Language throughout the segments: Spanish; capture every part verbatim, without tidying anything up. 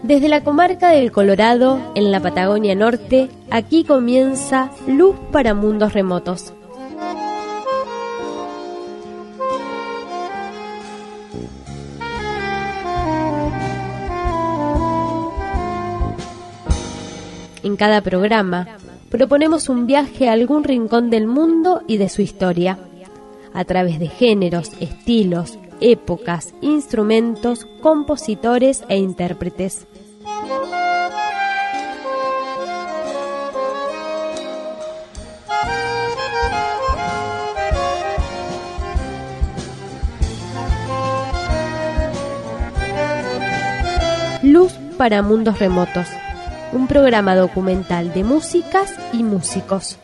Desde la comarca del Colorado, en la Patagonia Norte, aquí comienza Luz para Mundos Remotos. En cada programa, proponemos un viaje a algún rincón del mundo y de su historia, a través de géneros, estilos, épocas, instrumentos, compositores e intérpretes. Luz para Mundos Remotos, un programa documental de músicas y músicos.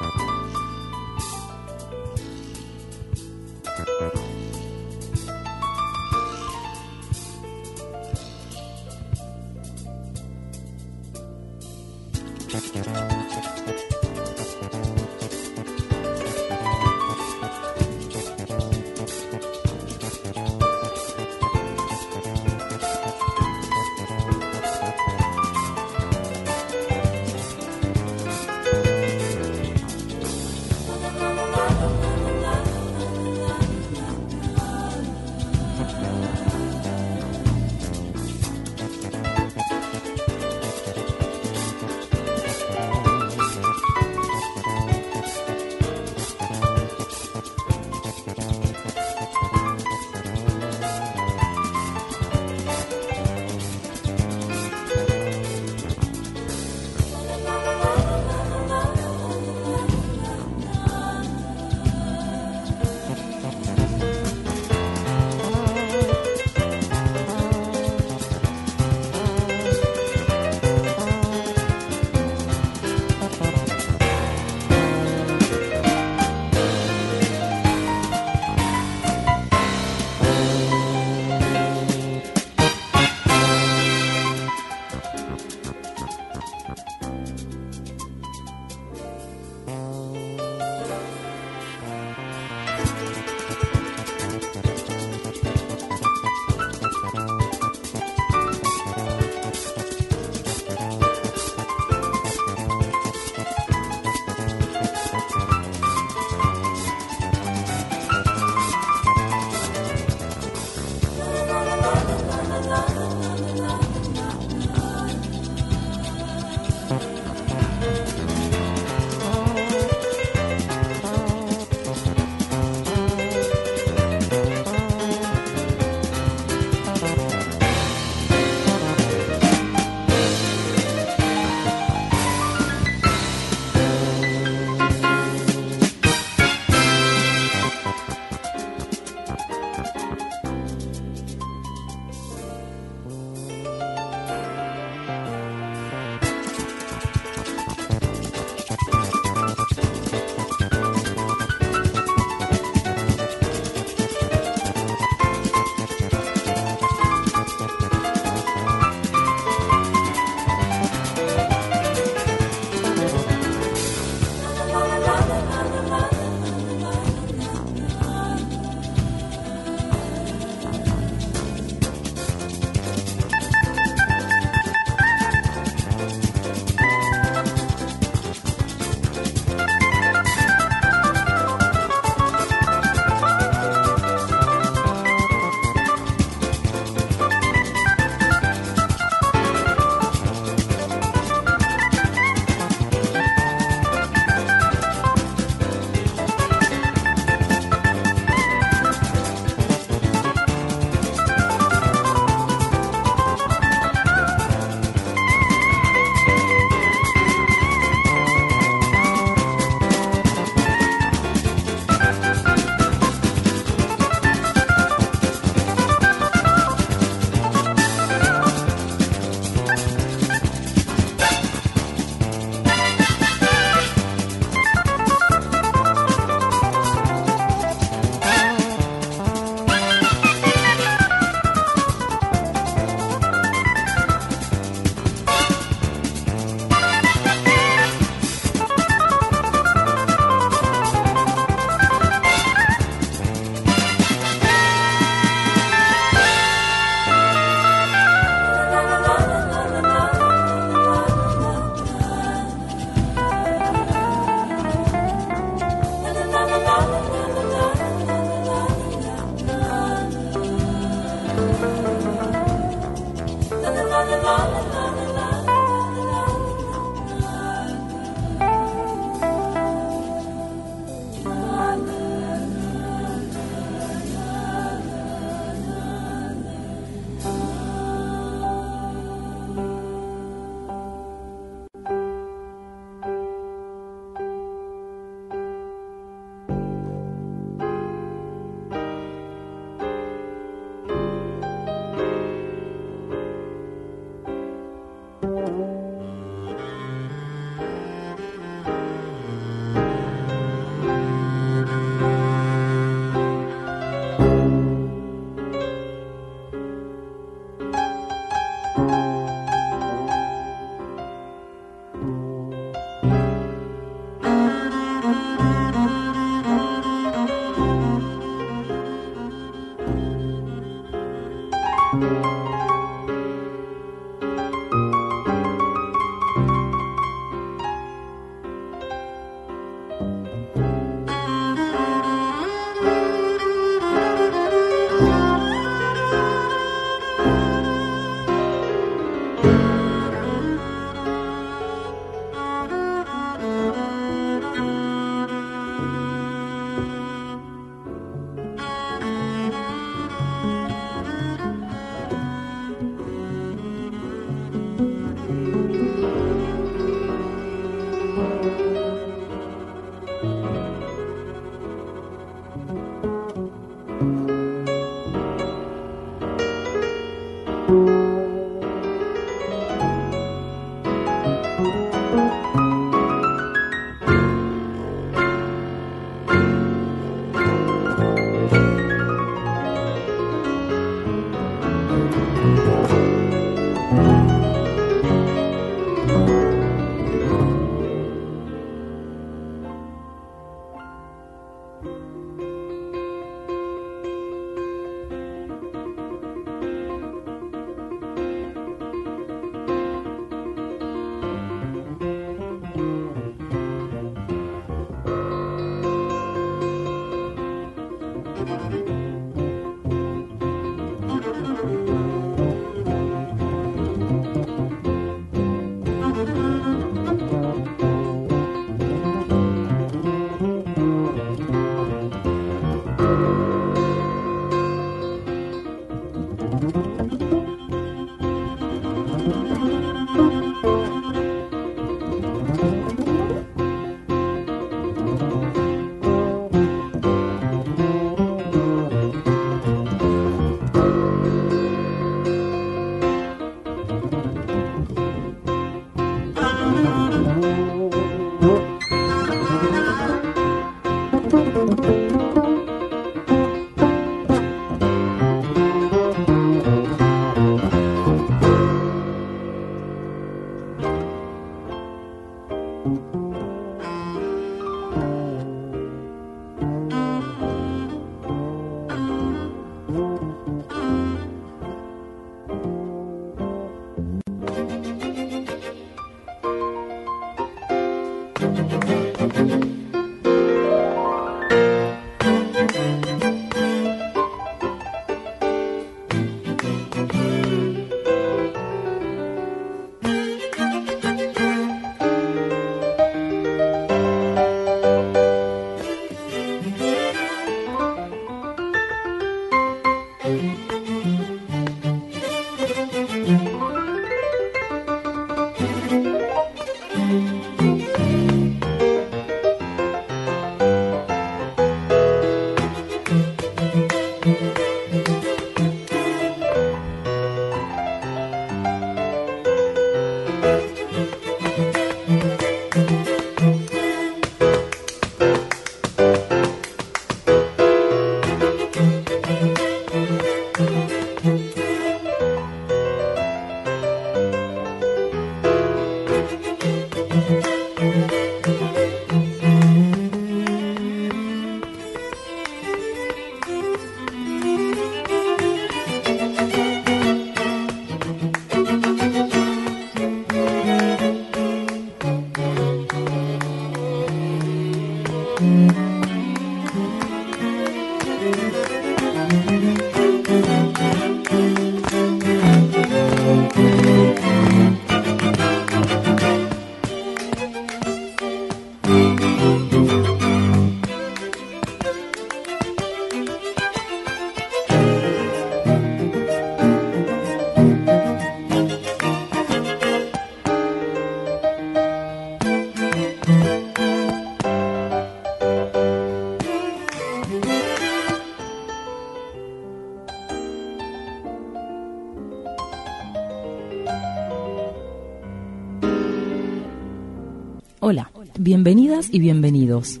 Hola, bienvenidas y bienvenidos.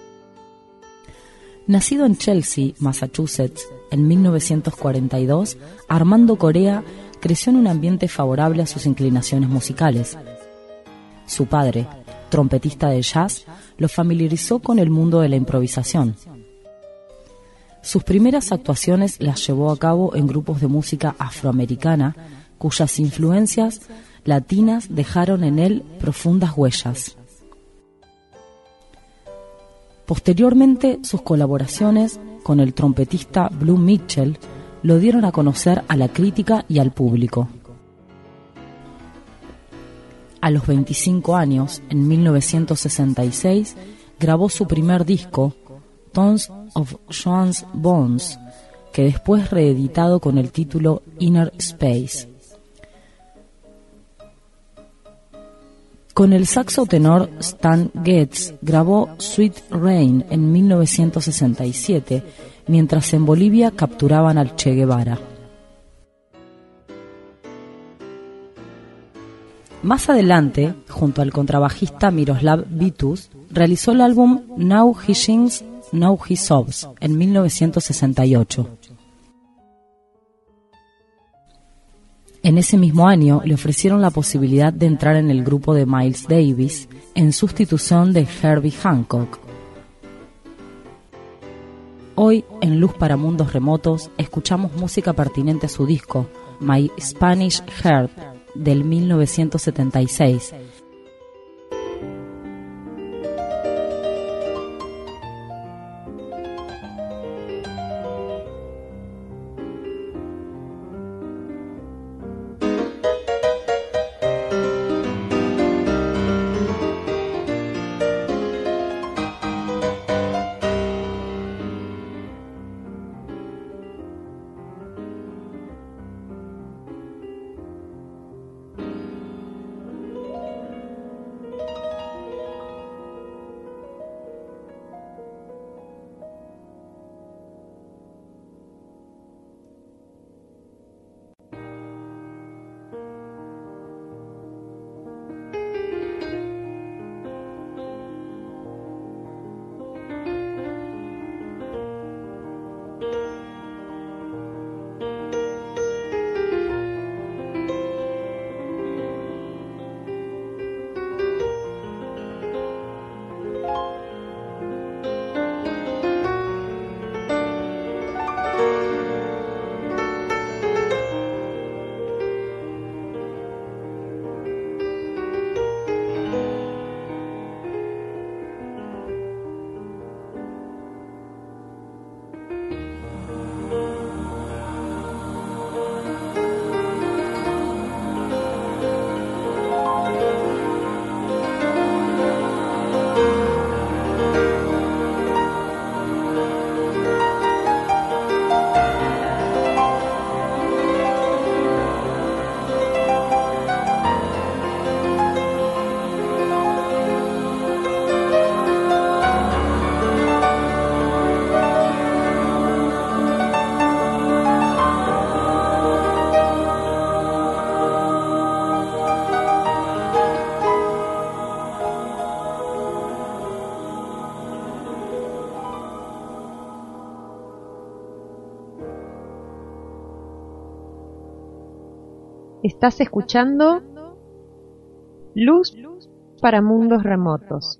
Nacido en Chelsea, Massachusetts, en mil novecientos cuarenta y dos, Armando Correa creció en un ambiente favorable a sus inclinaciones musicales. Su padre, trompetista de jazz, lo familiarizó con el mundo de la improvisación. Sus primeras actuaciones las llevó a cabo en grupos de música afroamericana, cuyas influencias latinas dejaron en él profundas huellas. Posteriormente, sus colaboraciones con el trompetista Blue Mitchell lo dieron a conocer a la crítica y al público. A los veinticinco años, en mil novecientos sesenta y seis, grabó su primer disco, Tones of Joan's Bones, que después reeditado con el título Inner Space. Con el saxo tenor Stan Getz grabó Sweet Rain en mil novecientos sesenta y siete, mientras en Bolivia capturaban al Che Guevara. Más adelante, junto al contrabajista Miroslav Vitus, realizó el álbum Now He Sings, Now He Sobs en mil novecientos sesenta y ocho. En ese mismo año le ofrecieron la posibilidad de entrar en el grupo de Miles Davis en sustitución de Herbie Hancock. Hoy, en Luz para Mundos Remotos, escuchamos música pertinente a su disco, My Spanish Heart, del mil novecientos setenta y seis. Estás escuchando Luz para Mundos Remotos.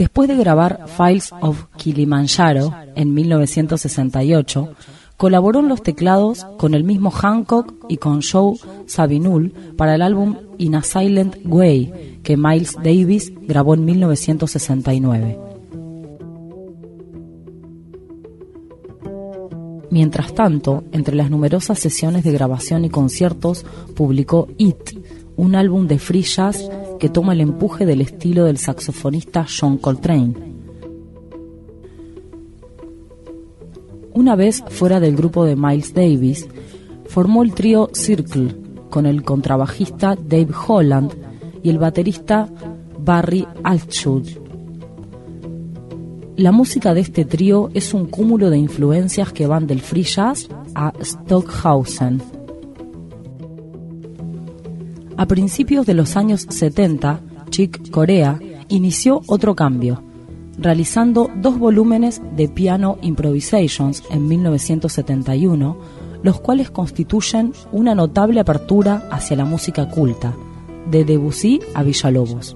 Después de grabar Files of Kilimanjaro en mil novecientos sesenta y ocho, colaboró en los teclados con el mismo Hancock y con Joe Zawinul para el álbum In a Silent Way, que Miles Davis grabó en mil novecientos sesenta y nueve. Mientras tanto, entre las numerosas sesiones de grabación y conciertos, publicó It, un álbum de free jazz que toma el empuje del estilo del saxofonista John Coltrane. Una vez fuera del grupo de Miles Davis, formó el trío Circle con el contrabajista Dave Holland y el baterista Barry Altschul. La música de este trío es un cúmulo de influencias que van del free jazz a Stockhausen. A principios de los años setenta, Chick Corea inició otro cambio, realizando dos volúmenes de Piano Improvisations en mil novecientos setenta y uno, los cuales constituyen una notable apertura hacia la música culta, de Debussy a Villalobos.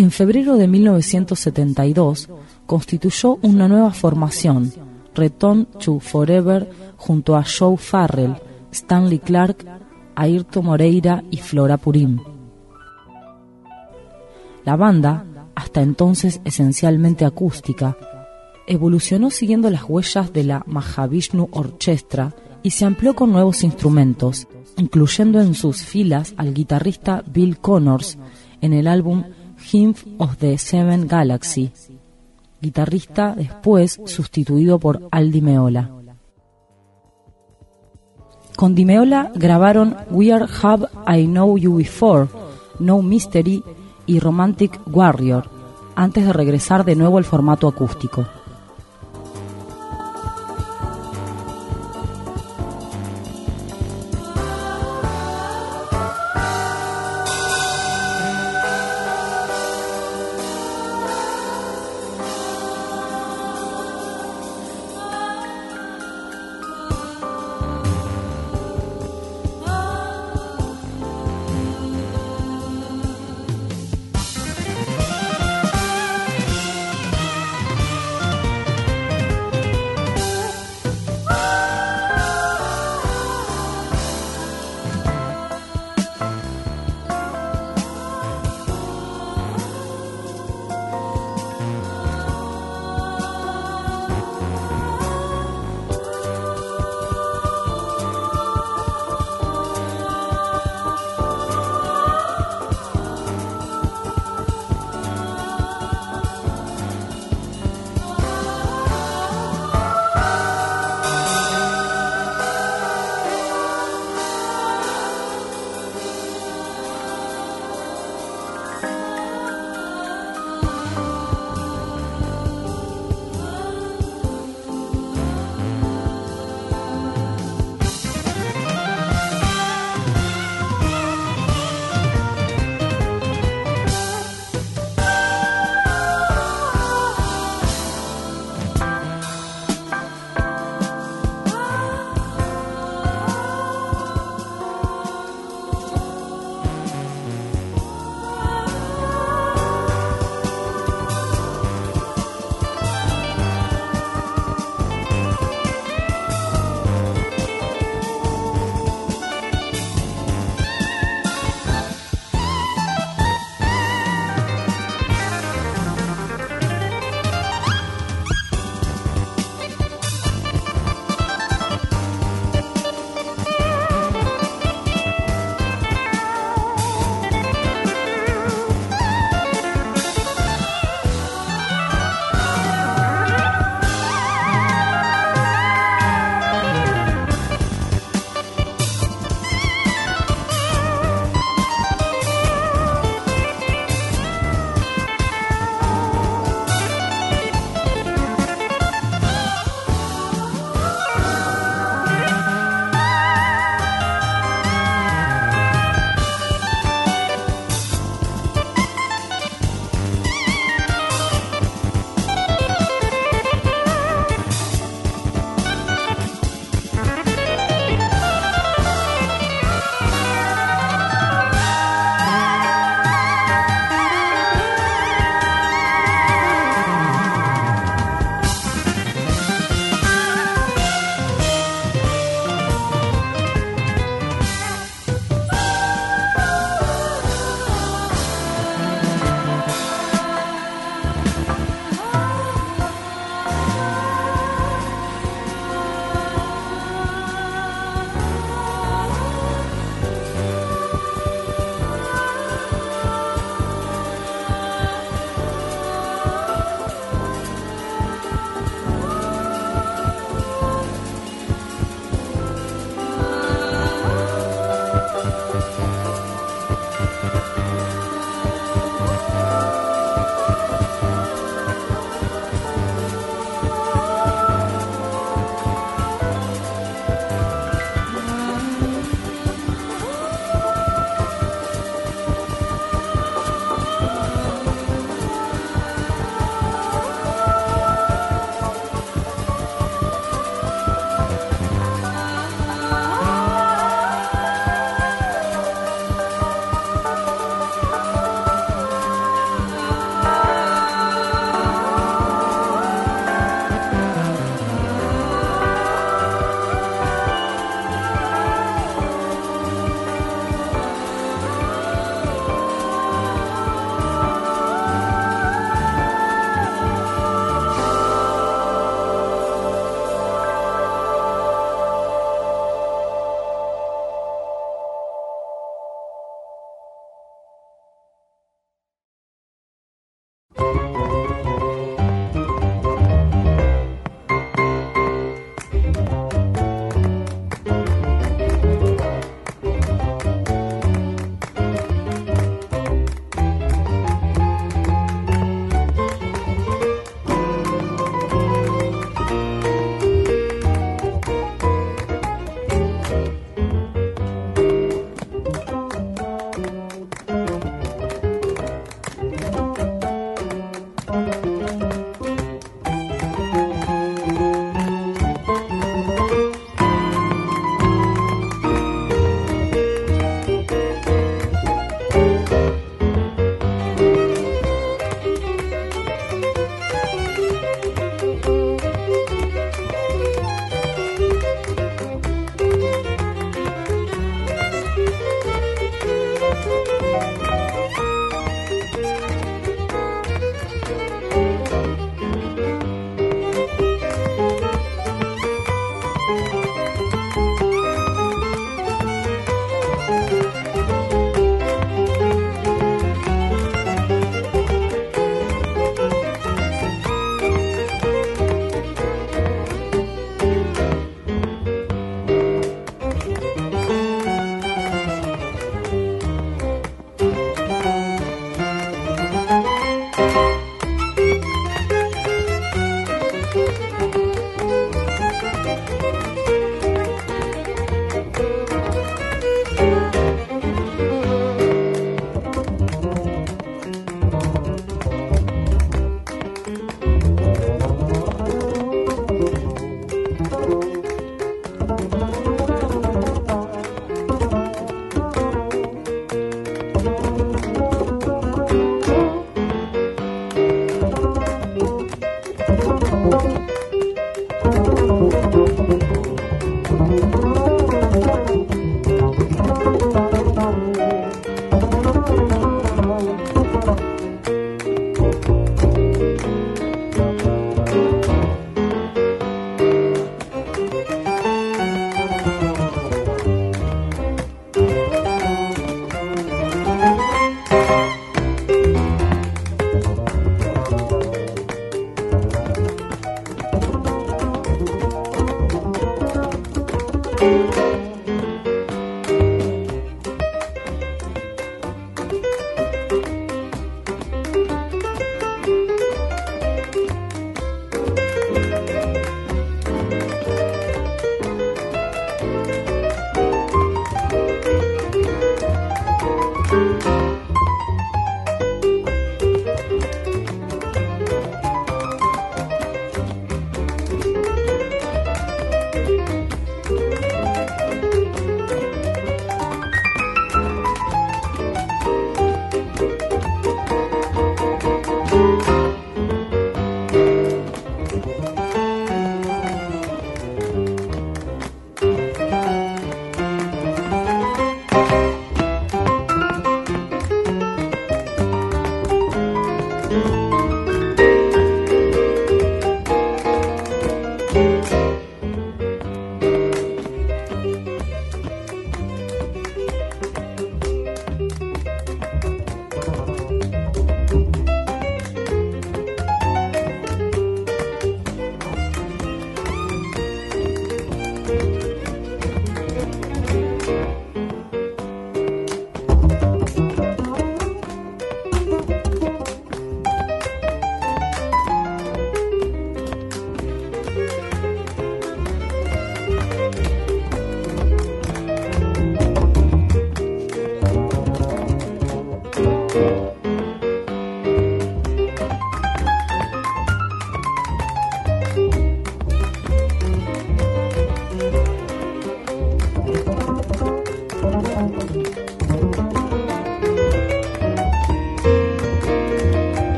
En febrero de mil novecientos setenta y dos constituyó una nueva formación, Return to Forever, junto a Joe Farrell, Stanley Clarke, Airto Moreira y Flora Purim. La banda, hasta entonces esencialmente acústica, evolucionó siguiendo las huellas de la Mahavishnu Orchestra y se amplió con nuevos instrumentos, incluyendo en sus filas al guitarrista Bill Connors en el álbum Hymn of the Seven Galaxy, guitarrista después sustituido por Al Di Meola. Con Di Meola grabaron Where Have I Known You Before, No Mystery y Romantic Warrior, antes de regresar de nuevo al formato acústico.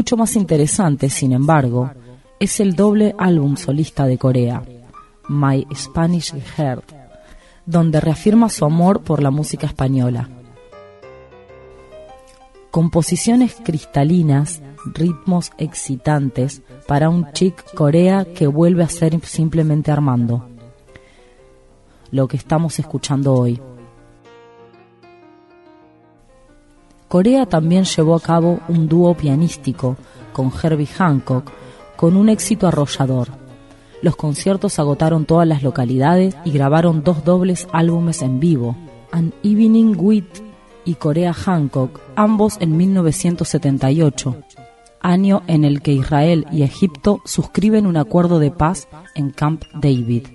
Mucho más interesante, sin embargo, es el doble álbum solista de Corea, My Spanish Heart, donde reafirma su amor por la música española. Composiciones cristalinas, ritmos excitantes para un chick Corea que vuelve a ser simplemente Armando. Lo que estamos escuchando hoy. Corea también llevó a cabo un dúo pianístico con Herbie Hancock con un éxito arrollador. Los conciertos agotaron todas las localidades y grabaron dos dobles álbumes en vivo, An Evening with y Corea Hancock, ambos en mil novecientos setenta y ocho, año en el que Israel y Egipto suscriben un acuerdo de paz en Camp David.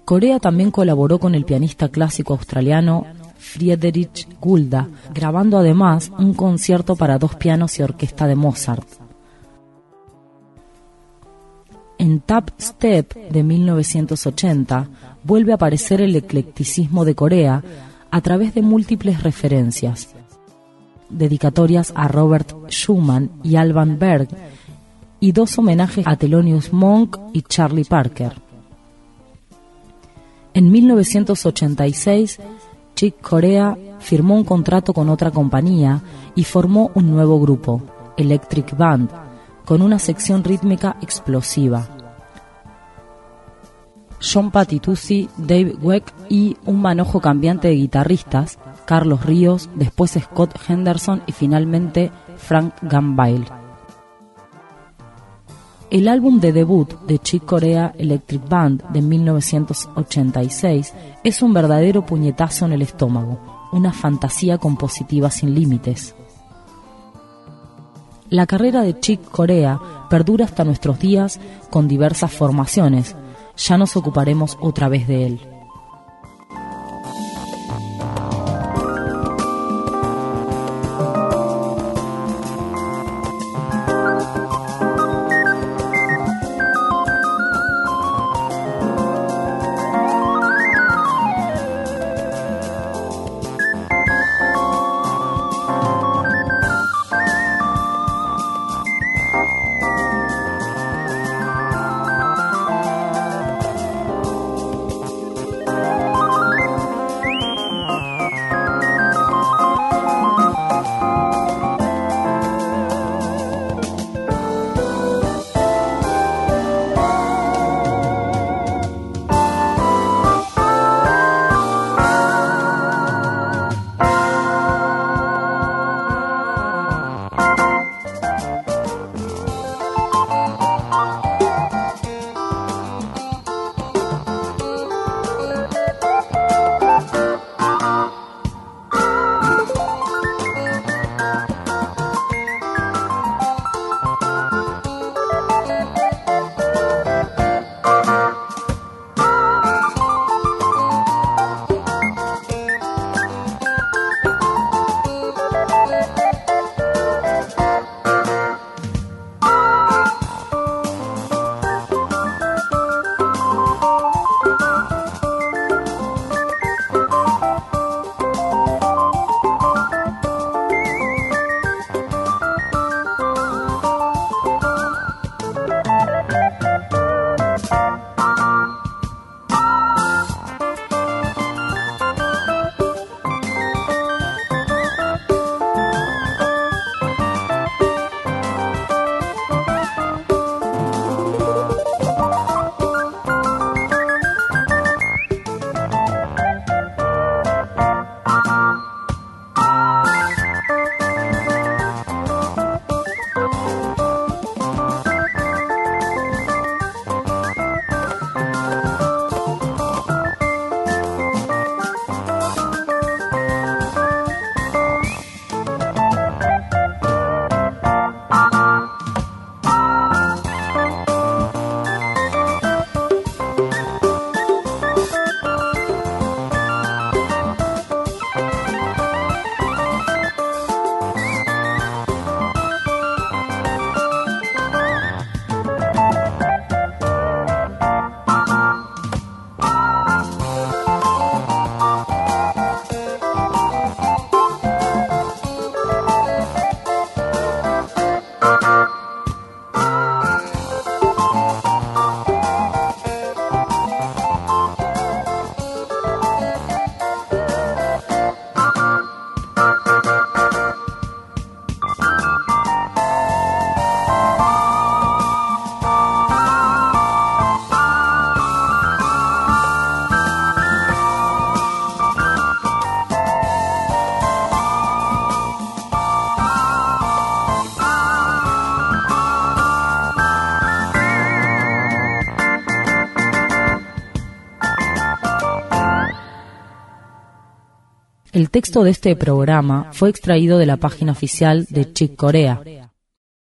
Corea también colaboró con el pianista clásico australiano Friedrich Gulda, grabando además un concierto para dos pianos y orquesta de Mozart. En Tap Step de mil novecientos ochenta vuelve a aparecer el eclecticismo de Corea a través de múltiples referencias, dedicatorias a Robert Schumann y Alban Berg y dos homenajes a Thelonious Monk y Charlie Parker. En mil novecientos ochenta y seis, Chick Corea firmó un contrato con otra compañía y formó un nuevo grupo, Electric Band, con una sección rítmica explosiva. John Patitucci, Dave Weck y un manojo cambiante de guitarristas, Carlos Ríos, después Scott Henderson y finalmente Frank Gambale. El álbum de debut de Chick Corea Electric Band de mil novecientos ochenta y seis es un verdadero puñetazo en el estómago, una fantasía compositiva sin límites. La carrera de Chick Corea perdura hasta nuestros días con diversas formaciones. Ya nos ocuparemos otra vez de él. El texto de este programa fue extraído de la página oficial de Chick Corea.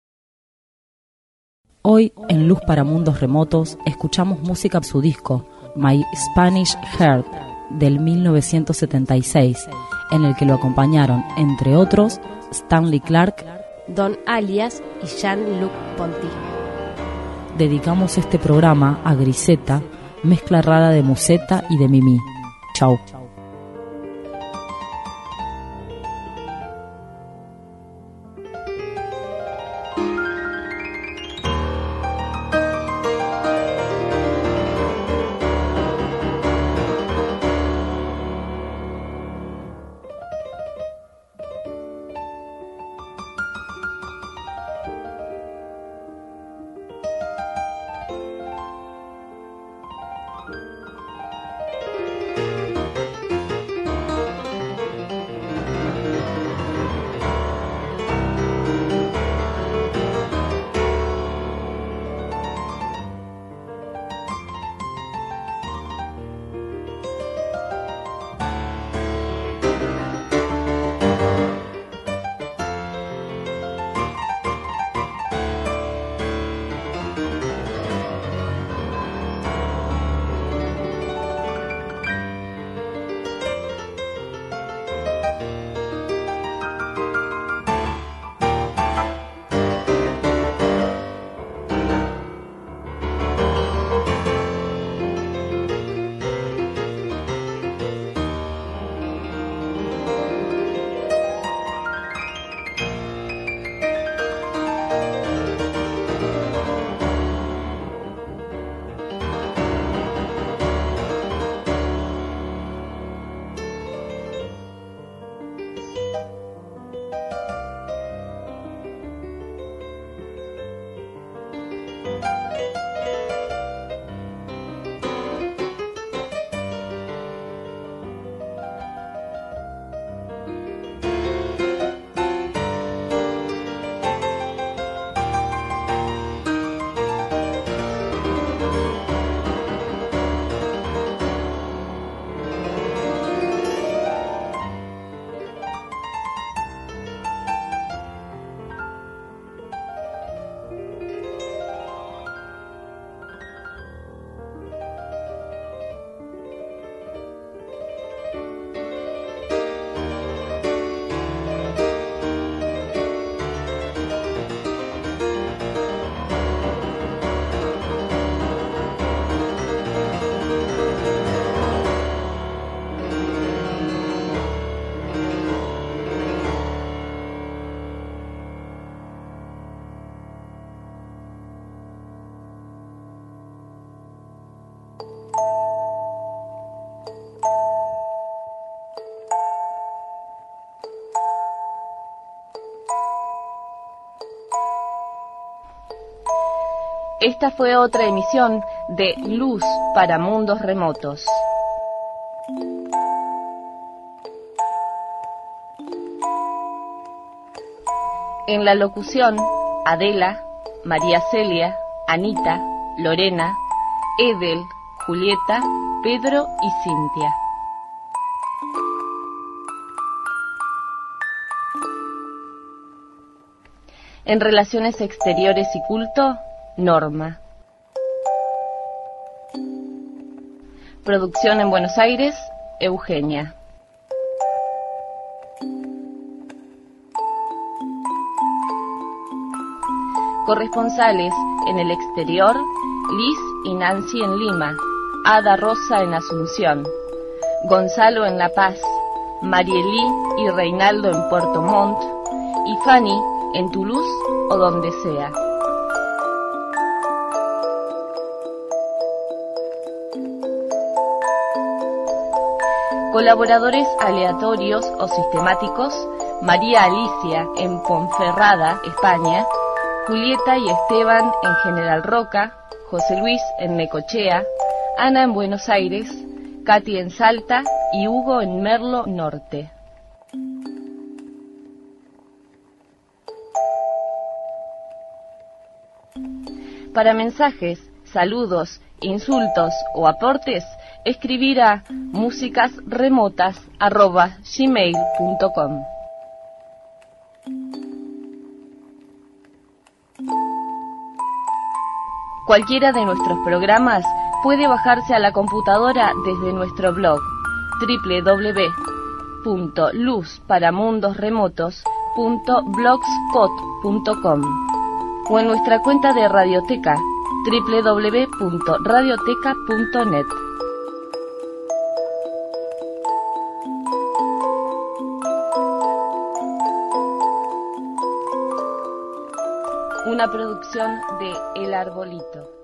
Hoy, en Luz para Mundos Remotos, escuchamos música de su disco, My Spanish Heart del mil novecientos setenta y seis, en el que lo acompañaron, entre otros, Stanley Clarke, Don Alias y Jean-Luc Ponty. Dedicamos este programa a Griseta, mezcla rara de Musetta y de Mimi. Chau. Esta fue otra emisión de Luz para Mundos Remotos. En la locución, Adela, María Celia, Anita, Lorena, Edel, Julieta, Pedro y Cintia. En Relaciones Exteriores y Culto, Norma. Producción en Buenos Aires, Eugenia. Corresponsales en el exterior, Liz y Nancy en Lima, Ada Rosa en Asunción, Gonzalo en La Paz, Marielí y Reinaldo en Puerto Montt y Fanny en Toulouse o donde sea. Colaboradores aleatorios o sistemáticos: María Alicia en Ponferrada, España, Julieta y Esteban en General Roca, José Luis en Necochea, Ana en Buenos Aires, Katy en Salta y Hugo en Merlo Norte. Para mensajes, saludos, insultos o aportes, escribir a músicasremotas arroba gmail punto com. Cualquiera de nuestros programas puede bajarse a la computadora desde nuestro blog doble u doble u doble u punto luz para mundos remotos punto blogspot punto com o en nuestra cuenta de Radioteca doble u doble u doble u punto radioteca punto net. Una producción de El Arbolito.